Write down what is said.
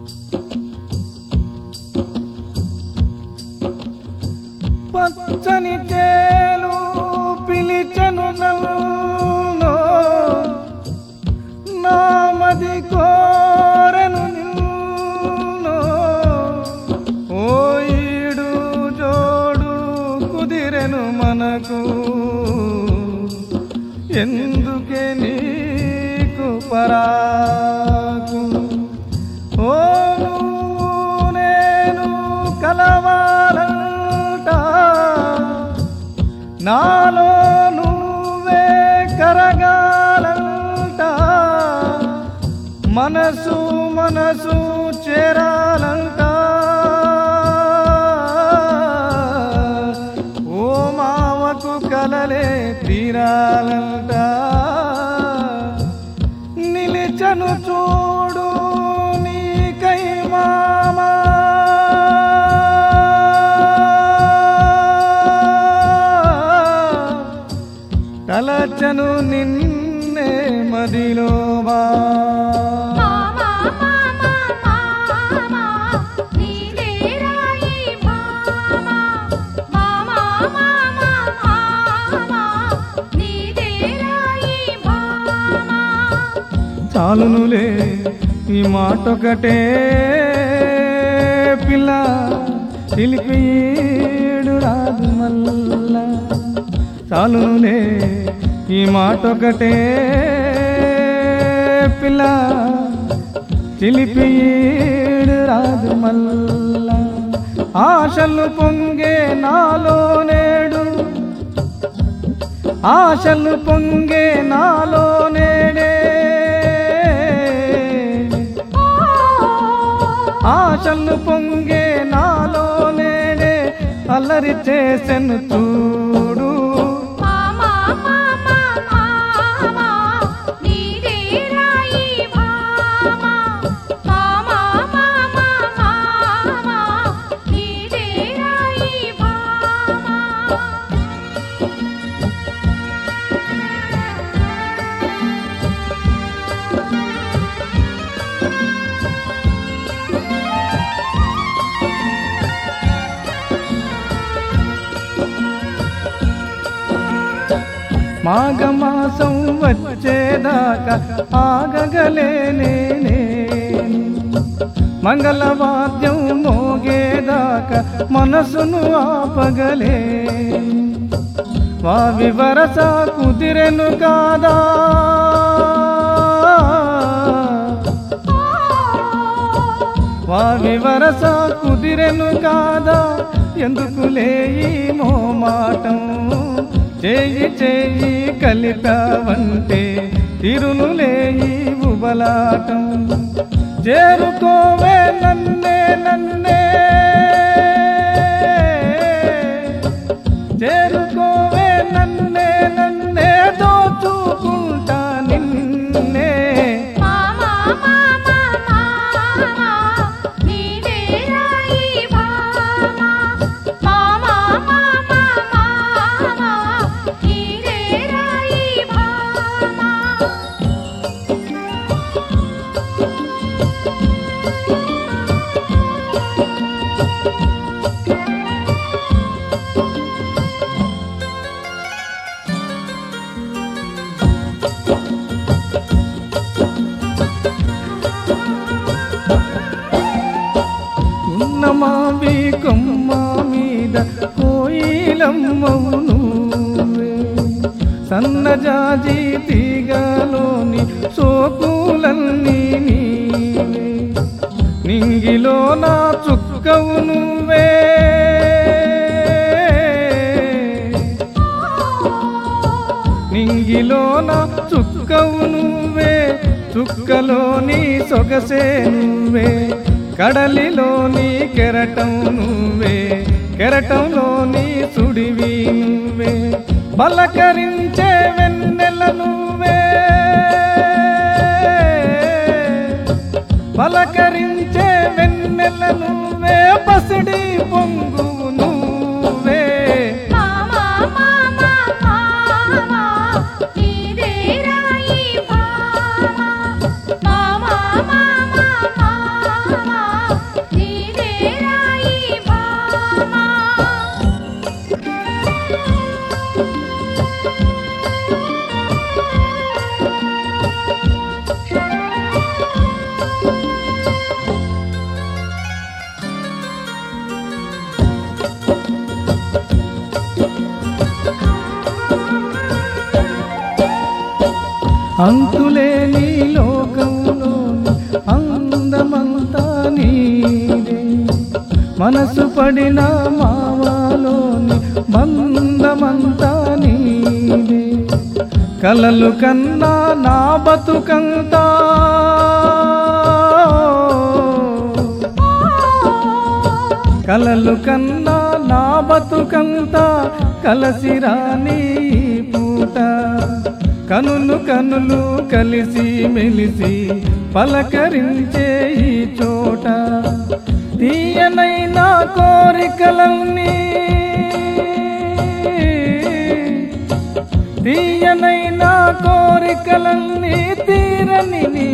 పచ్చని చేలు పిలిచెను నన్ను, నామది కోరెను నిన్ను. ఓ ఈడు జోడు కుదిరెను మనకు, ఎందుకే నీకు పరాకు. ఓ నువ్వు నేను కలవాలంట, నాలో నువ్వే కరగాలంట. మనసు మనసు చేరాలంట. ఓ మావకు కలలే తీరాలంట. నిలిచను చూడు నీకై మామా, తలచను నిన్నే మదిలో బా. చాలునులే ఈ మాటొకటే పిల్ల, పిలిపీడు రాదు మల్ల. చాలునులే ఈ మాటొకటే పిల్ల, చిలిపీడు రాదు మల్ల. ఆశలు పొంగే నాలో నేడు, ఆశలు పొంగే నాలో నేడే, ఆశలు పొంగే నాలో నేడే. అల్లరి చేసెను చూడు మాఘమాసం వచ్చేదాకా ఆగగలేనే నేను, మంగళవాద్యం మోగేదాకా మనసును ఆపగలే. వావి వరస కుదిరెను కాదా, వావి వరస కుదిరెను కాదా. ఎందుకులే ఈ మోమాటం, చేయి చేయి కలిపావంటే తిరునులే ఈ ఉబలాటం. చేరుకోవే నన్నే నన్నే, చేరుకోవే నన్నే నన్నే, దోచుకుంటా నిన్నే. మావి కొమ్మ మీద కోయిలమ్మవు నువ్వే, సన్నజాజి తీగలోని సోకులన్నీ నీవే. నింగిలో నా చుక్కవు నువ్వే, నింగిలో నా చుక్కవు నువ్వే. చుక్కలోని సొగసే నువ్వే, కడలిలోని కెరటం నువ్వే, కెరటంలోని సుడివి నువ్వే. పలకరించే వెన్నెల నువ్వే, పలకరించే వెన్నెల నువ్వే. పసిడి పొంగు నువ్వే, అంతులేని లోకంలోని అందమంతా నీదే, మనసు పడిన మావాలోని బంధమంతా నీదే, కలలు కన్నా నా బతుకంతా కలలు కన్నా నా బతుకంతా కలసిరాని పూట, కనులు కనులు కలిసి మెలిసి పలకరించే ఈ చోట, తీయనైనా కోరికలన్నీ తీయనైనా కోరికలన్నీ తీరని నీ